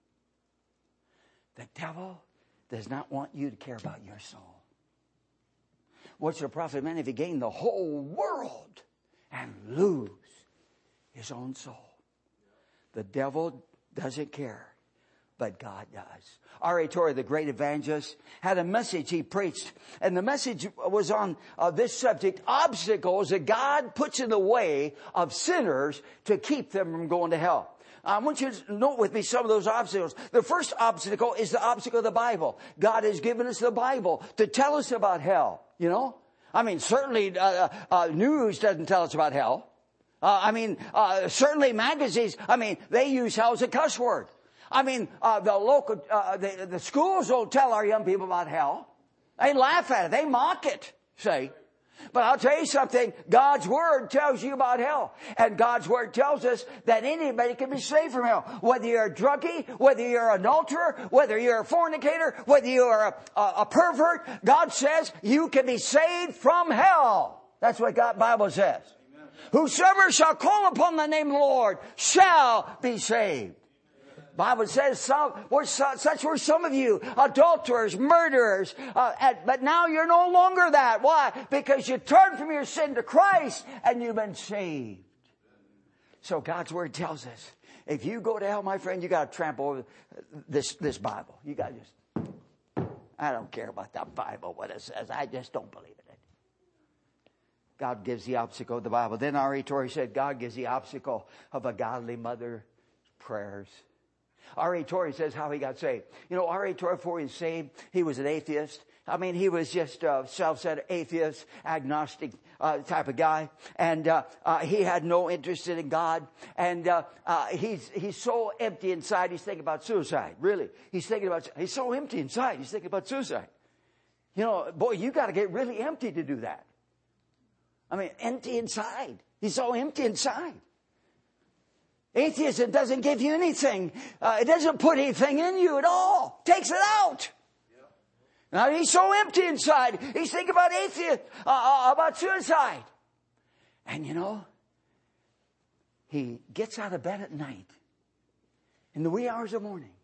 The devil does not want you to care about your soul. What's the profit, man, if he gain the whole world and lose his own soul? The devil doesn't care, but God does. R.A. Torrey, the great evangelist, had a message he preached, and the message was on this subject: obstacles that God puts in the way of sinners to keep them from going to hell. I want you to note with me some of those obstacles. The first obstacle is the obstacle of the Bible. God has given us the Bible to tell us about hell, you know. I mean, certainly news doesn't tell us about hell. Certainly magazines, they use hell as a cuss word. The schools don't tell our young people about hell. They laugh at it. They mock it, say. But I'll tell you something, God's Word tells you about hell. And God's Word tells us that anybody can be saved from hell. Whether you're a druggie, whether you're an adulterer, whether you're a fornicator, whether you're a pervert, God says you can be saved from hell. That's what God Bible says. Amen. Whosoever shall call upon the name of the Lord shall be saved. Bible says such were some of you, adulterers, murderers, but now you're no longer that. Why? Because you turned from your sin to Christ and you've been saved. So God's Word tells us, if you go to hell, my friend, you got to trample over this Bible. You got to just, I don't care about that Bible, what it says. I just don't believe in it. God gives the obstacle of the Bible. Then R.A. Torrey said, God gives the obstacle of a godly mother's prayers. R.A. Torrey says how he got saved. You know, R.A. Torrey, before he was saved, he was an atheist. He was just a self-centered atheist, agnostic type of guy. And he had no interest in God. And he's so empty inside, he's thinking about suicide. Really. He's so empty inside, he's thinking about suicide. You know, boy, you got to get really empty to do that. Empty inside. He's so empty inside. Atheism doesn't give you anything. It doesn't put anything in you at all. Takes it out. Yeah. Now he's so empty inside. He's thinking about about suicide. And you know, he gets out of bed at night in the wee hours of morning.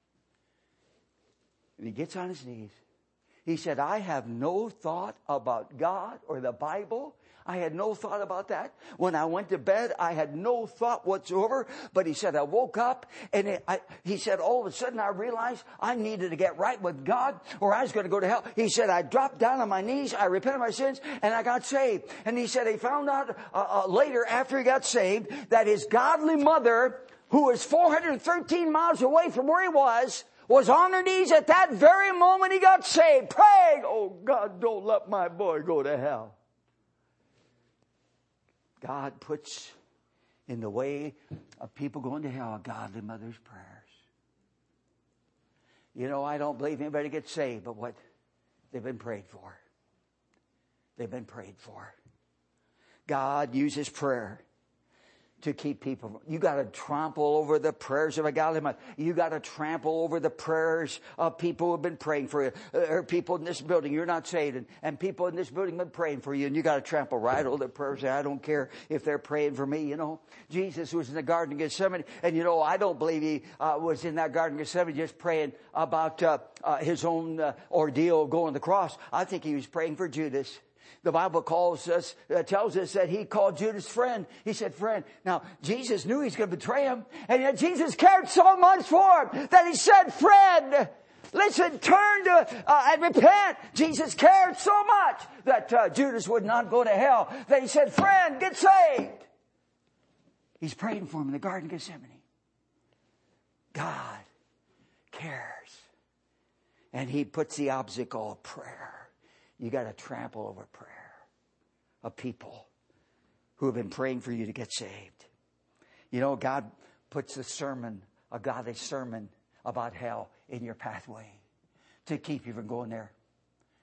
And he gets on his knees. He said, I have no thought about God or the Bible. I had no thought about that. When I went to bed, I had no thought whatsoever. But he said, I woke up and he said, all of a sudden I realized I needed to get right with God or I was going to go to hell. He said, I dropped down on my knees. I repented of my sins and I got saved. And he said he found out later after he got saved that his godly mother, who was 413 miles away from where he was on her knees at that very moment he got saved, praying, oh God, don't let my boy go to hell. God puts in the way of people going to hell a godly mother's prayers. You know, I don't believe anybody gets saved, but what they've been prayed for. They've been prayed for. God uses prayer to keep people. You got to trample over the prayers of a godly mother. You got to trample over the prayers of people who have been praying for you. Or people in this building, you're not saved, and people in this building have been praying for you, and you got to trample right over the prayers. I don't care if they're praying for me, you know. Jesus was in the Garden of Gethsemane, and you know, I don't believe he was in that Garden of Gethsemane just praying about his own ordeal of going to the cross. I think he was praying for Judas. The Bible tells us that he called Judas friend. He said, friend. Now, Jesus knew he was going to betray him. And yet Jesus cared so much for him that he said, friend, listen, turn and repent. Jesus cared so much that Judas would not go to hell that he said, friend, get saved. He's praying for him in the Garden of Gethsemane. God cares. And he puts the obstacle of prayer. You got to trample over prayer of people who have been praying for you to get saved. You know, God puts a godly sermon about hell in your pathway to keep you from going there.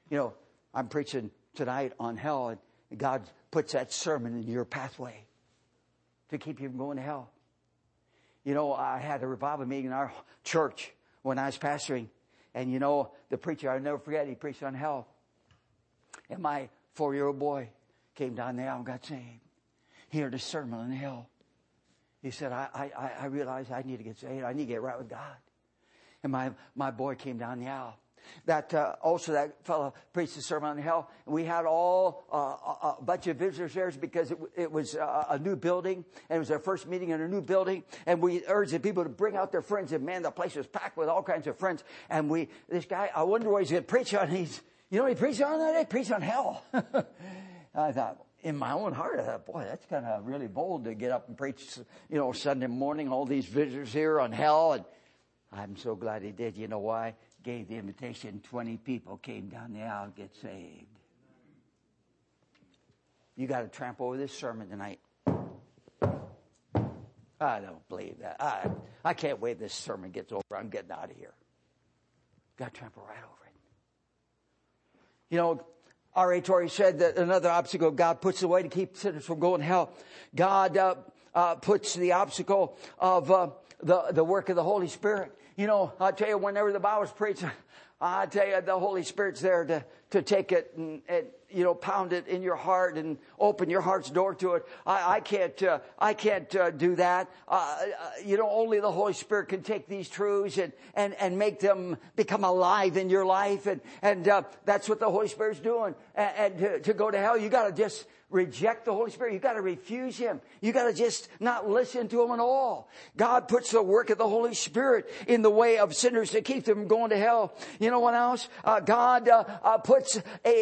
You know, I'm preaching tonight on hell, and God puts that sermon in your pathway to keep you from going to hell. You know, I had a revival meeting in our church when I was pastoring. And you know, the preacher, I'll never forget, he preached on hell. And my 4-year-old boy came down the aisle and got saved. He heard a sermon on hell. He said, I realize I need to get saved. I need to get right with God. And my boy came down the aisle. That fellow preached a sermon on hell. And we had a bunch of visitors there because it was a new building. And it was our first meeting in a new building. And we urged the people to bring out their friends. And man, the place was packed with all kinds of friends. And this guy, I wonder what he's going to preach on. He preached on that? He preached on hell. I thought, in my own heart, I thought, boy, that's kind of really bold to get up and preach, Sunday morning, all these visitors here on hell. And I'm so glad he did. You know why? Gave the invitation. 20 people came down the aisle to get saved. You got to trample over this sermon tonight. I don't believe that. I can't wait this sermon gets over. I'm getting out of here. Got to trample right over it. You know, R.A. Torrey said that another obstacle God puts away to keep sinners from going to hell. God puts the obstacle of the work of the Holy Spirit. You know, I'll tell you, whenever the Bible's preached, I tell you, the Holy Spirit's there to take it and pound it in your heart and open your heart's door to it. I can't do that. Only the Holy Spirit can take these truths and make them become alive in your life. And that's what the Holy Spirit's doing. And to go to hell, you got to just reject the Holy Spirit. You got to refuse Him. You got to just not listen to Him at all. God puts the work of the Holy Spirit in the way of sinners to keep them from going to hell. You know what else? God puts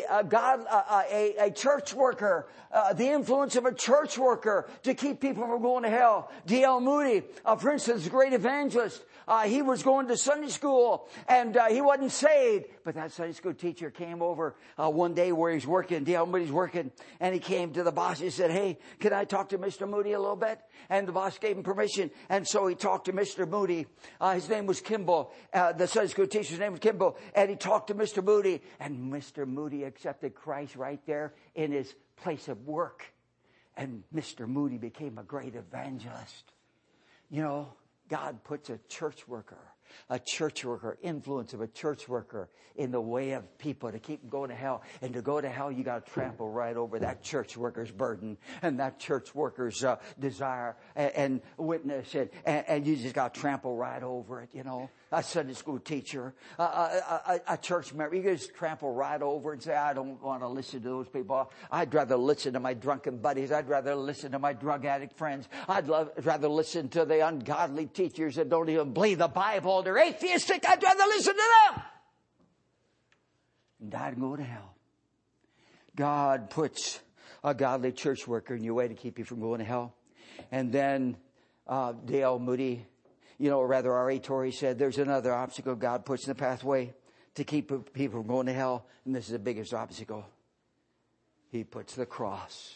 a church worker, the influence of a church worker to keep people from going to hell. D.L. Moody, for instance, a great evangelist. He was going to Sunday school and he wasn't saved. But that Sunday school teacher came over one day where he's working. D.L. Moody's working, and he came to the boss. He said, "Hey, can I talk to Mr. Moody a little bit?" And the boss gave him permission. And so he talked to Mr. Moody. His name was Kimball. The Sunday school teacher's name was Kimball. And he talked to Mr. Moody. And Mr. Moody accepted Christ right there in his place of work. And Mr. Moody became a great evangelist. You know, God puts a church worker, influence of a church worker in the way of people to keep them going to hell. And to go to hell, you got to trample right over that church worker's burden and that church worker's desire and witness. And you just got to trample right over it, A Sunday school teacher, a church member, you just trample right over it and say, "I don't want to listen to those people. I'd rather listen to my drunken buddies. I'd rather listen to my drug addict friends. I'd rather listen to the ungodly teachers that don't even believe the Bible. They're atheistic. I'd rather listen to them." And die and go to hell. God puts a godly church worker in your way to keep you from going to hell. And then D.L. Moody, R.A. Torrey said, there's another obstacle God puts in the pathway to keep people from going to hell. And this is the biggest obstacle. He puts the cross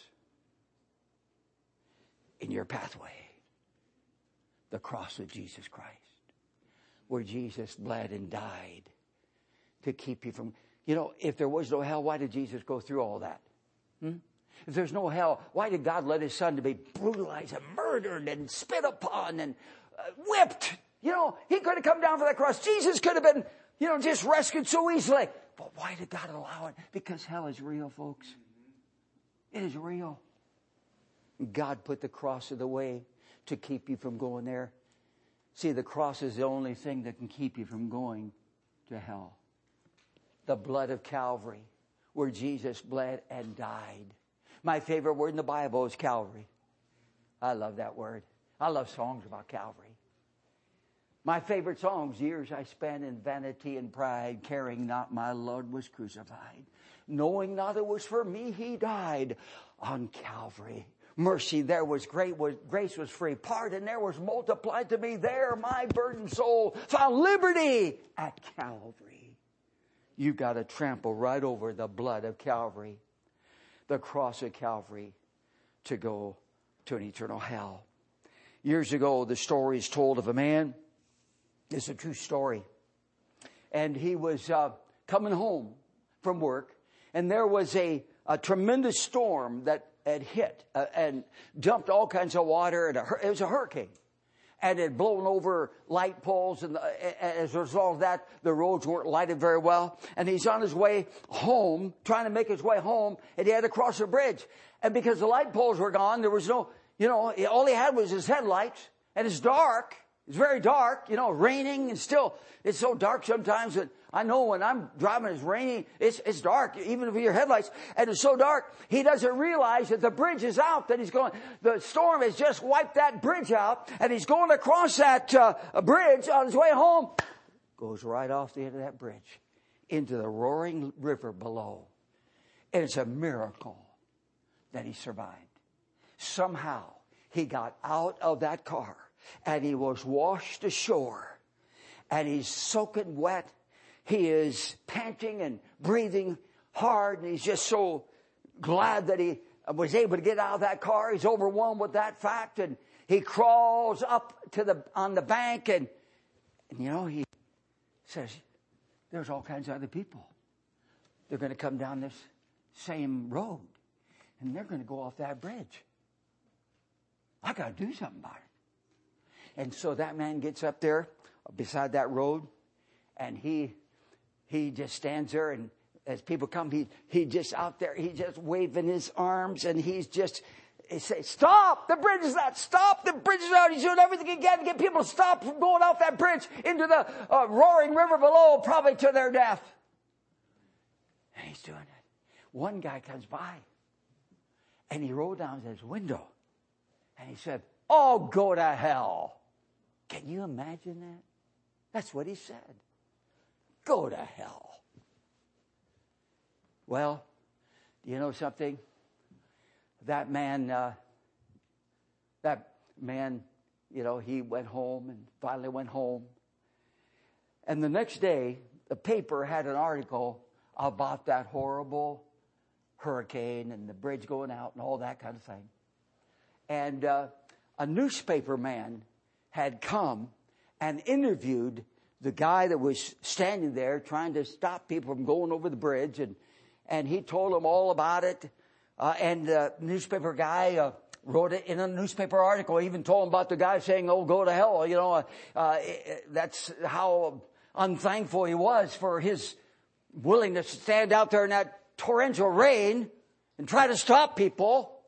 in your pathway. The cross of Jesus Christ. Where Jesus bled and died to keep you from... if there was no hell, why did Jesus go through all that? If there's no hell, why did God let His Son to be brutalized and murdered and spit upon and whipped? He could have come down for that cross. Jesus could have been, just rescued so easily. But why did God allow it? Because hell is real, folks. It is real. God put the cross in the way to keep you from going there. See, the cross is the only thing that can keep you from going to hell. The blood of Calvary, where Jesus bled and died. My favorite word in the Bible is Calvary. I love that word. I love songs about Calvary. My favorite songs, years I spent in vanity and pride, caring not my Lord was crucified. Knowing not it was for me He died on Calvary. Mercy there was great, grace was free. Pardon there was multiplied to me. There my burdened soul found liberty at Calvary. You got to trample right over the blood of Calvary, the cross of Calvary, to go to an eternal hell. Years ago, the story is told of a man. It's a true story. And he was coming home from work, and there was a tremendous storm that had hit and dumped all kinds of water. It was a hurricane. And it had blown over light poles, and as a result of that, the roads weren't lighted very well. And he's on his way home, trying to make his way home, and he had to cross a bridge. And because the light poles were gone, there was no, all he had was his headlights, and it's dark. It's very dark, raining, and still, it's so dark sometimes that I know when I'm driving, it's raining, it's dark, even with your headlights, and it's so dark, he doesn't realize that the bridge is out, that the storm has just wiped that bridge out, and he's going across that bridge on his way home, goes right off the end of that bridge into the roaring river below. And it's a miracle that he survived. Somehow, he got out of that car, and he was washed ashore, and he's soaking wet. He is panting and breathing hard, and he's just so glad that he was able to get out of that car. He's overwhelmed with that fact, and he crawls up on the bank, and he says, there's all kinds of other people. They're going to come down this same road, and they're going to go off that bridge. I got to do something about it. And so that man gets up there beside that road, and he just stands there, and as people come, he just out there, he's just waving his arms, and he says, stop, the bridge is out, stop, the bridge is out. He's doing everything he can to get people to stop from going off that bridge into the roaring river below, probably to their death. And he's doing it. One guy comes by, and he rolled down his window, and he said, oh, go to hell. Can you imagine that? That's what he said. Go to hell. Well, do you know something? That man, he went home and finally went home. And the next day, the paper had an article about that horrible hurricane and the bridge going out and all that kind of thing. And a newspaper man had come and interviewed the guy that was standing there trying to stop people from going over the bridge, and he told them all about it. And the newspaper guy wrote it in a newspaper article. He even told them about the guy saying, oh, go to hell. That's how unthankful he was for his willingness to stand out there in that torrential rain and try to stop people,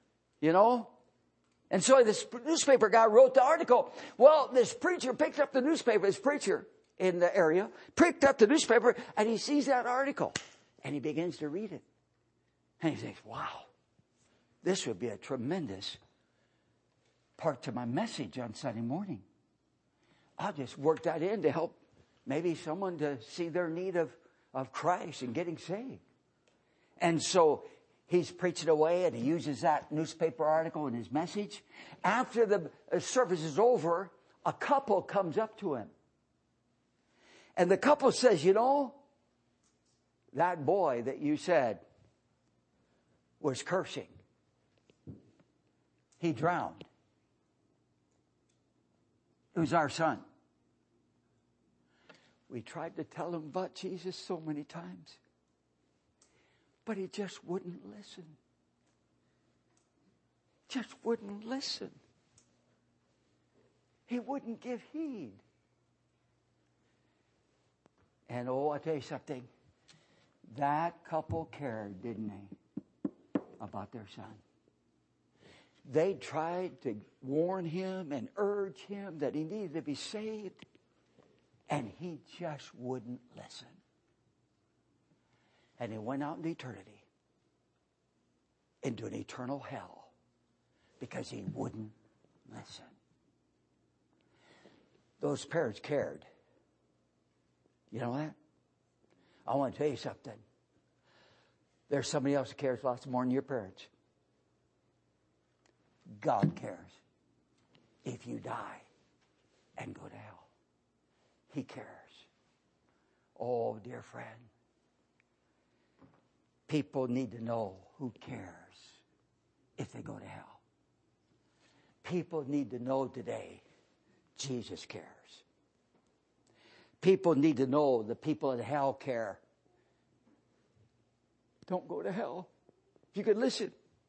And so this newspaper guy wrote the article. Well, this preacher picked up the newspaper, this preacher in the area, picked up the newspaper, and he sees that article, and he begins to read it. And he thinks, wow, this would be a tremendous part to my message on Sunday morning. I'll just work that in to help maybe someone to see their need of Christ and getting saved. And so he's preaching away, and he uses that newspaper article in his message. After the service is over, a couple comes up to him. And the couple says, that boy that you said was cursing. He drowned. It was our son. We tried to tell him about Jesus so many times, but he just wouldn't listen. Just wouldn't listen. He wouldn't give heed. And I tell you something. That couple cared, didn't they, about their son? They tried to warn him and urge him that he needed to be saved, and he just wouldn't listen. And he went out into eternity, into an eternal hell, because he wouldn't listen. Those parents cared. You know what? I want to tell you something. There's somebody else who cares lots more than your parents. God cares if you die and go to hell. He cares. Oh, dear friend. People need to know who cares if they go to hell. People need to know today Jesus cares. People need to know the people in hell care Don't go to hell. If you could listen.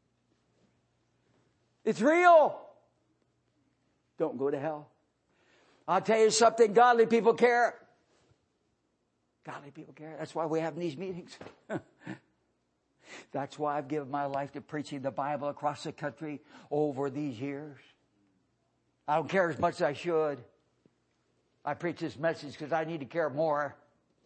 It's real. Don't go to hell. I'll tell you something, godly people care. Godly people care. That's why we have these meetings. That's why I've given my life to preaching the Bible across the country over these years. I don't care as much as I should. I preach this message because I need to care more.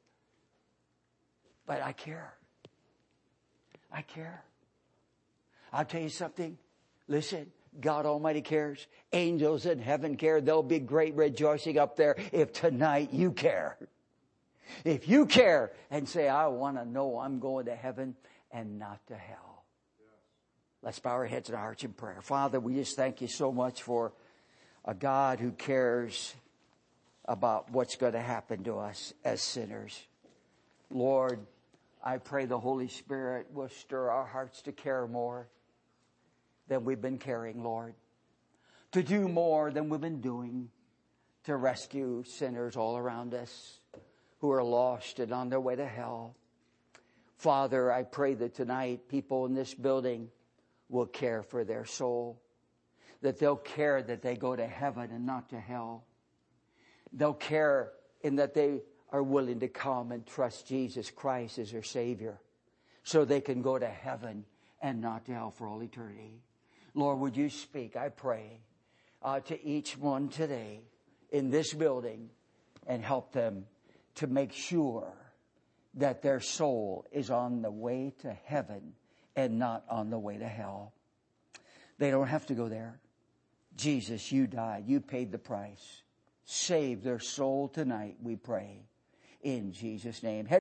But I care. I care. I'll tell you something. Listen, God Almighty cares. Angels in heaven care. There'll be great rejoicing up there if tonight you care. If you care and say, I want to know I'm going to heaven and not to hell. Let's bow our heads and our hearts in prayer. Father, we just thank you so much for a God who cares about what's going to happen to us as sinners. Lord, I pray the Holy Spirit will stir our hearts to care more than we've been caring, Lord. To do more than we've been doing to rescue sinners all around us who are lost and on their way to hell. Father, I pray that tonight people in this building will care for their soul. That they'll care that they go to heaven and not to hell. They'll care in that they are willing to come and trust Jesus Christ as their Savior so they can go to heaven and not to hell for all eternity. Lord, would you speak, I pray, to each one today in this building and help them to make sure that their soul is on the way to heaven and not on the way to hell. They don't have to go there. Jesus, you died. You paid the price. Save their soul tonight, we pray. In Jesus' name.